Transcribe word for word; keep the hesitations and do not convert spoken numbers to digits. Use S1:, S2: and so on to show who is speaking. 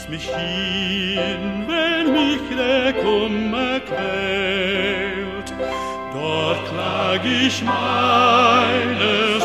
S1: mich hin, wenn mich der Kummer quält. Dort klag ich meine